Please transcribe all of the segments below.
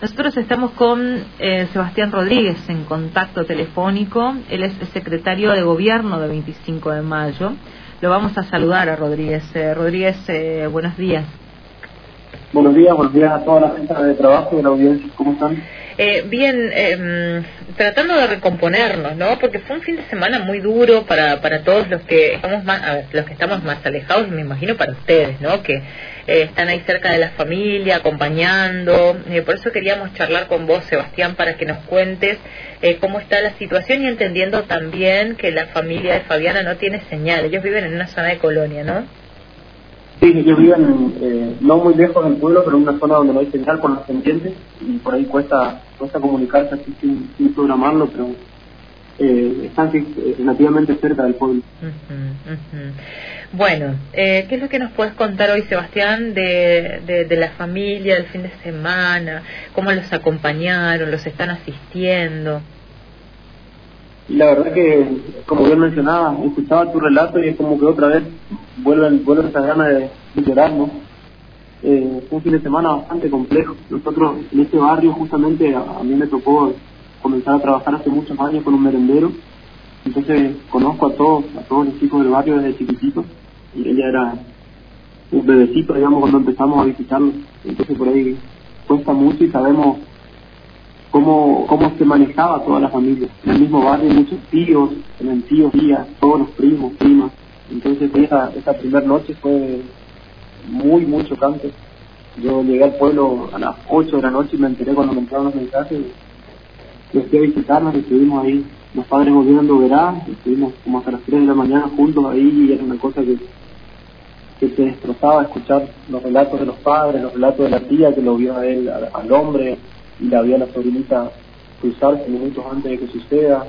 Nosotros estamos con Sebastián Rodríguez en contacto telefónico. Él es el secretario de Gobierno de 25 de mayo. Lo vamos a saludar a Rodríguez. Rodríguez, buenos días. Buenos días a toda la gente de trabajo y de la audiencia. ¿Cómo están? Bien, tratando de recomponernos, ¿no? Porque fue un fin de semana muy duro para todos los que estamos los que estamos más alejados, y me imagino para ustedes, ¿no? Que están ahí cerca de la familia, acompañando. Por eso queríamos charlar con vos, Sebastián, para que nos cuentes cómo está la situación, y entendiendo también que la familia de Fabiana no tiene señal. Ellos viven en una zona de Colonia, ¿no? Sí, ellos viven no muy lejos del pueblo, pero en una zona donde no hay señal por las pendientes, y por ahí cuesta comunicarse así sin programarlo, pero están relativamente cerca del pueblo. Bueno, ¿qué es lo que nos puedes contar hoy, Sebastián, de la familia, del fin de semana? ¿Cómo los acompañaron? ¿Los están asistiendo? Y la verdad que, como bien mencionaba, escuchaba tu relato y es como que otra vez vuelven esas ganas de llorar, ¿no? Fue un fin de semana bastante complejo. Nosotros en este barrio, justamente, a mí me tocó comenzar a trabajar hace muchos años con un merendero. Entonces conozco a todos los chicos del barrio desde chiquititos, y ella era un bebecito, digamos, cuando empezamos a visitarlo. Entonces por ahí cuesta mucho, y sabemos cómo se manejaba toda la familia. En el mismo barrio muchos tíos, eran tíos, tías, todos los primos, primas. Entonces esa primera noche fue muy chocante. Yo llegué al pueblo a las 8 de la noche y me enteré cuando me entraron los mensajes. Yo fui a visitarnos, estuvimos ahí, los padres volviendo verá, estuvimos como hasta las 3 de la mañana juntos ahí, y era una cosa que te destrozaba escuchar los relatos de los padres, los relatos de la tía que lo vio a él, al hombre, y la vio a la sobrinita cruzarse minutos antes de que suceda.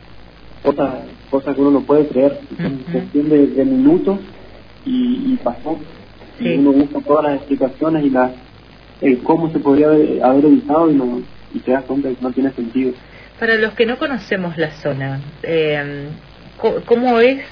Cosas que uno no puede creer. Cuestión de minutos y pasó. Sí. Y uno busca todas las explicaciones y cómo se podría haber evitado, y te das cuenta de que no tiene sentido. Para los que no conocemos la zona, ¿cómo es?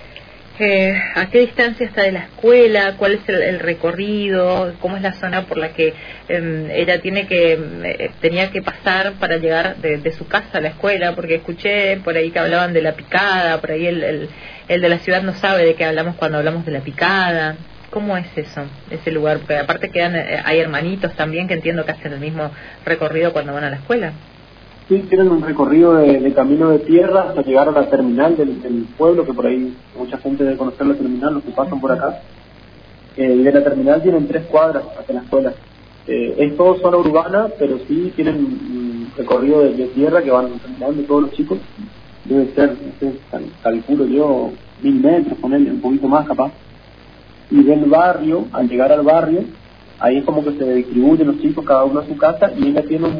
¿A qué distancia está de la escuela? ¿Cuál es el recorrido? ¿Cómo es la zona por la que ella tenía que pasar para llegar de su casa a la escuela? Porque escuché por ahí que hablaban de la picada, por ahí el de la ciudad no sabe de qué hablamos cuando hablamos de la picada. ¿Cómo es eso, ese lugar? Porque aparte hay hermanitos también que entiendo que hacen el mismo recorrido cuando van a la escuela. Sí, tienen un recorrido de camino de tierra hasta llegar a la terminal del pueblo, que por ahí mucha gente debe conocer la terminal, los que pasan por acá. De la terminal tienen 3 cuadras hacia la escuela. Es todo zona urbana, pero sí tienen un recorrido de tierra que van caminando todos los chicos. Debe ser, calculo yo, 1000 metros, ponerle un poquito más capaz. Y del barrio, al llegar al barrio, ahí es como que se distribuyen los chicos, cada uno a su casa, y ella tiene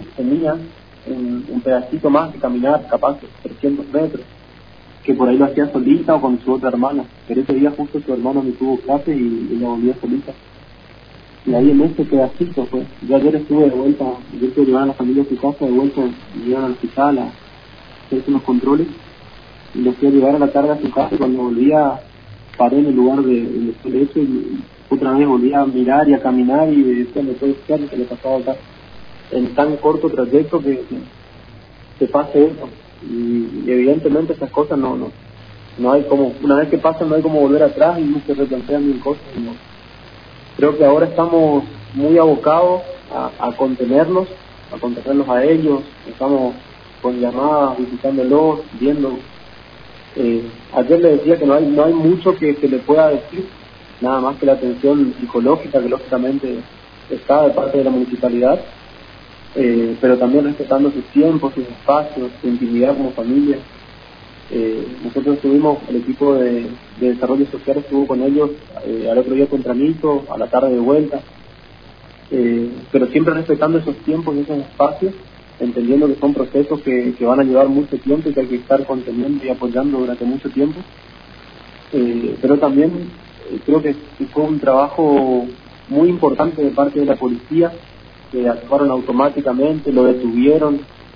un pedacito más de caminar, capaz de 300 metros, que por ahí lo hacía solita o con su otra hermana. Pero ese día justo su hermano me tuvo clase y ella volvió solita. Y ahí en ese pedacito fue. Yo ayer estuve de vuelta, yo estuve llevar a la familia a su casa, de vuelta, y llegaron al hospital a hacerse unos controles, y los fui a llevar a la tarde a su casa, y cuando volvía paré en el lugar de su lecho, y otra vez volví a mirar y a caminar, y decía, no puede ser que le pasaba acá en tan corto trayecto que pase eso. Y evidentemente esas cosas no hay como, una vez que pasan no hay como volver atrás, y no se replantean mil cosas. ¿No? Creo que ahora estamos muy abocados a contenerlos a ellos. Estamos con llamadas, visitándolos, viendo. Ayer le decía que no hay mucho que se le pueda decir, nada más que la atención psicológica que lógicamente está de parte de la municipalidad, pero también respetando sus tiempos, sus espacios, su intimidad como familia. Nosotros estuvimos, el equipo de desarrollo social estuvo con ellos al otro día tempranito, a la tarde de vuelta, pero siempre respetando esos tiempos y esos espacios, entendiendo que son procesos que van a llevar mucho tiempo y que hay que estar conteniendo y apoyando durante mucho tiempo. Pero también creo que fue un trabajo muy importante de parte de la policía, que actuaron automáticamente, lo detuvieron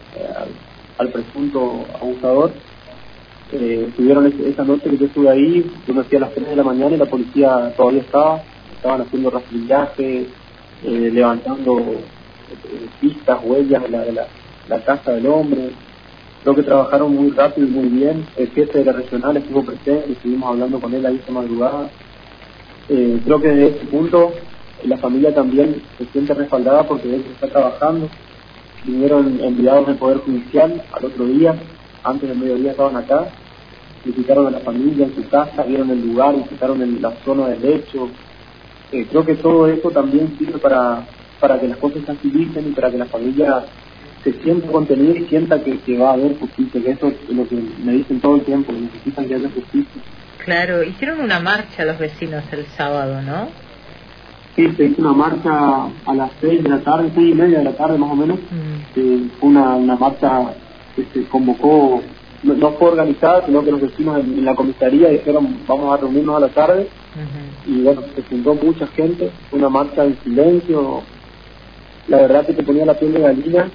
al presunto abusador. Estuvieron esa noche que yo estuve ahí, yo me fui a las 3 de la mañana y la policía todavía estaban haciendo rastrillaje, levantando pistas, huellas de la casa del hombre. Creo que trabajaron muy rápido y muy bien. El jefe de la regional estuvo presente, estuvimos hablando con él ahí esta madrugada. Creo que desde este punto la familia también se siente respaldada porque él está trabajando. Vinieron enviados del Poder Judicial al otro día, antes del mediodía estaban acá, visitaron a la familia en su casa, vieron el lugar, visitaron la zona del hecho. Creo que todo eso también sirve para que las cosas se agilicen y para que la familia se sienta contenida y sienta que va a haber justicia, que eso es lo que me dicen todo el tiempo, que necesitan que haya justicia. Claro, hicieron una marcha los vecinos el sábado, ¿no? Sí, se hizo una marcha a las 6 de la tarde, 6:30 de la tarde más o menos. Fue una marcha que se convocó, no fue organizada, sino que los vecinos en la comisaría dijeron vamos a reunirnos a la tarde. Y bueno, se juntó mucha gente, fue una marcha en silencio. La verdad que te ponía la piel de gallina.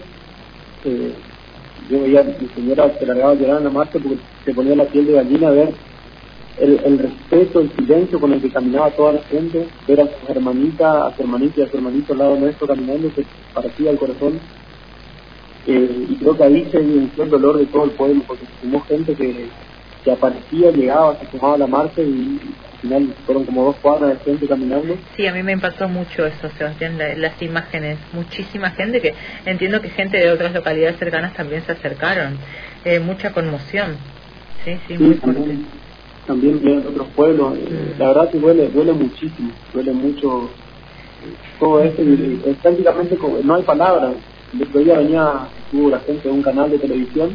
Yo veía a mi señora se largaba a llorar en la marcha porque se ponía la piel de gallina ver el respeto, el silencio con el que caminaba toda la gente, ver a su hermanita, a su hermanito y a su hermanito al lado nuestro caminando, que parecía el corazón. Y creo que ahí se evidenció el dolor de todo el pueblo, porque se sumó gente que aparecía, llegaba, se sumaba a la marcha y al final fueron como 2 cuadras de gente caminando. Sí, a mí me impactó mucho eso, Sebastián, las imágenes, muchísima gente, que entiendo que gente de otras localidades cercanas también se acercaron, mucha conmoción, sí, muy fuerte. También vienen otros pueblos, la verdad que duele muchísimo, duele mucho todo esto, y prácticamente no hay palabras. El otro día estuvo la gente de un canal de televisión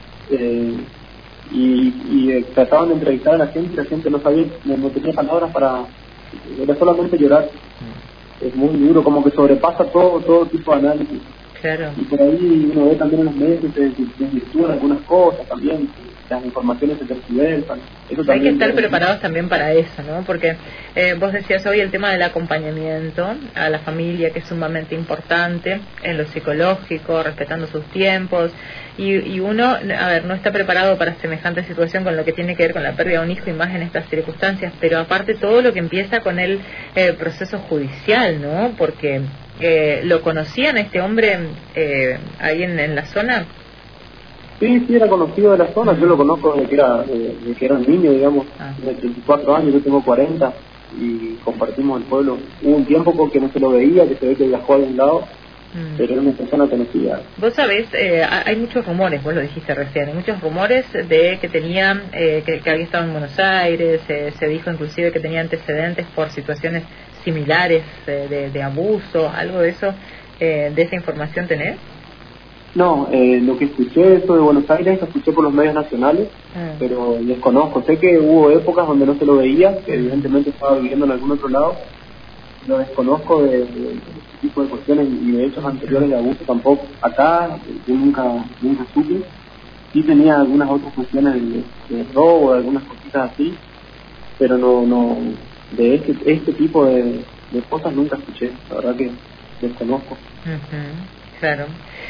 y trataban de entrevistar a la gente no sabía, no tenía palabras era solamente llorar. Es muy duro, como que sobrepasa todo tipo de análisis. Claro. Y por ahí uno ve también en los medios que se desvirtúan algunas cosas también, las informaciones se tergiversan. Hay que estar preparados también para eso, ¿no? Porque vos decías hoy el tema del acompañamiento a la familia, que es sumamente importante en lo psicológico, respetando sus tiempos, y uno, a ver, no está preparado para semejante situación con lo que tiene que ver con la pérdida de un hijo y más en estas circunstancias, pero aparte todo lo que empieza con el proceso judicial, ¿no? Porque ¿lo conocían a este hombre ahí en la zona? Sí, era conocido de la zona, yo lo conozco desde que era un niño, digamos, de 34 años, yo tengo 40 y compartimos el pueblo. Hubo un tiempo porque no se lo veía, que se ve que viajó a algún lado, pero era una persona conocida. Vos sabés, hay muchos rumores, vos lo dijiste recién, hay muchos rumores de que tenía, que había estado en Buenos Aires, se dijo inclusive que tenía antecedentes por situaciones similares de abuso, algo de eso, de esa información tenés. No, lo que escuché eso de Buenos Aires, lo escuché por los medios nacionales, pero desconozco. Sé que hubo épocas donde no se lo veía, que evidentemente estaba viviendo en algún otro lado. Lo desconozco de este tipo de cuestiones y de hechos anteriores de abuso tampoco. Acá yo nunca supe. Sí tenía algunas otras cuestiones de robo, de algunas cositas así, pero no de este tipo de cosas nunca escuché. La verdad que desconozco. Claro.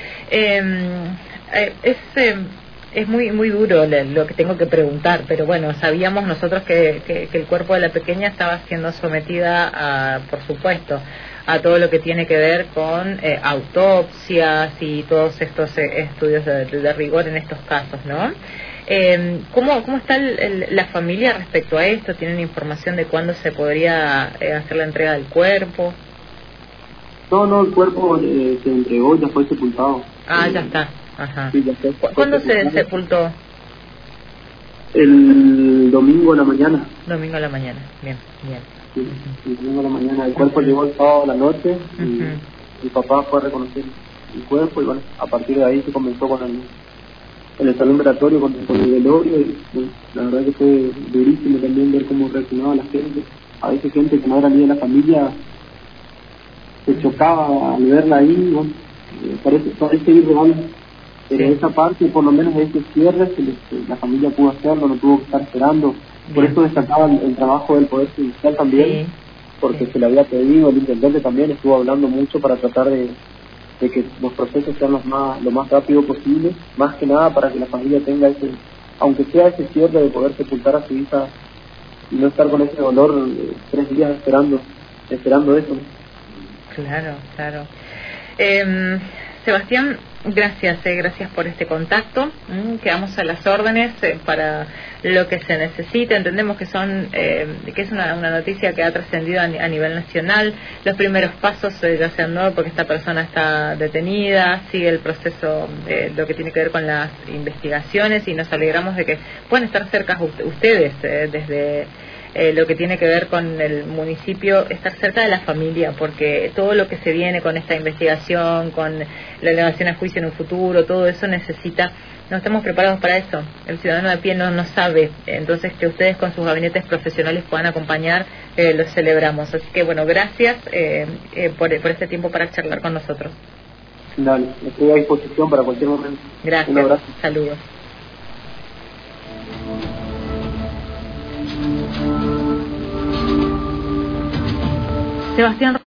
Es muy duro lo que tengo que preguntar, pero bueno, sabíamos nosotros que el cuerpo de la pequeña estaba siendo sometida por supuesto, a todo lo que tiene que ver con autopsias y todos estos estudios de rigor en estos casos, ¿no? ¿Cómo está la familia respecto a esto? ¿Tienen información de cuándo se podría hacer la entrega del cuerpo? No, el cuerpo se entregó y ya fue sepultado. Ya está. Ajá. Sí, ya ¿Cuándo se sepultó? El domingo a la mañana. Domingo a la mañana, bien. Sí, el domingo a la mañana. El cuerpo llegó el sábado a la noche y mi papá fue a reconocer el cuerpo y bueno, a partir de ahí se comenzó con el salón velatorio, con el velorio y bueno, la verdad que fue durísimo también ver cómo reaccionaba la gente. A veces gente que no era ni de la familia se chocaba al verla ahí, bueno, parece irreal, pero esa parte, por lo menos ese cierre, la familia pudo hacerlo, no tuvo que estar esperando. Por eso destacaba el trabajo del Poder Judicial también, porque se le había pedido, el intendente también estuvo hablando mucho para tratar de que los procesos sean lo más rápido posible, más que nada para que la familia tenga aunque sea ese cierre de poder sepultar a su hija y no estar con ese dolor 3 días esperando eso, ¿no? Claro. Sebastián, gracias por este contacto. Quedamos a las órdenes para lo que se necesite. Entendemos que que es una noticia que ha trascendido a nivel nacional. Los primeros pasos ya se han dado porque esta persona está detenida, sigue el proceso de lo que tiene que ver con las investigaciones, y nos alegramos de que puedan estar cerca ustedes desde lo que tiene que ver con el municipio, estar cerca de la familia, porque todo lo que se viene con esta investigación, con la elevación a juicio en un futuro, todo eso no estamos preparados para eso. El ciudadano de pie no sabe. Entonces, que ustedes con sus gabinetes profesionales puedan acompañar, los celebramos. Así que, bueno, gracias por este tiempo para charlar con nosotros. Dale, estoy a disposición para cualquier momento. Gracias. Un abrazo. Saludos. Sebastián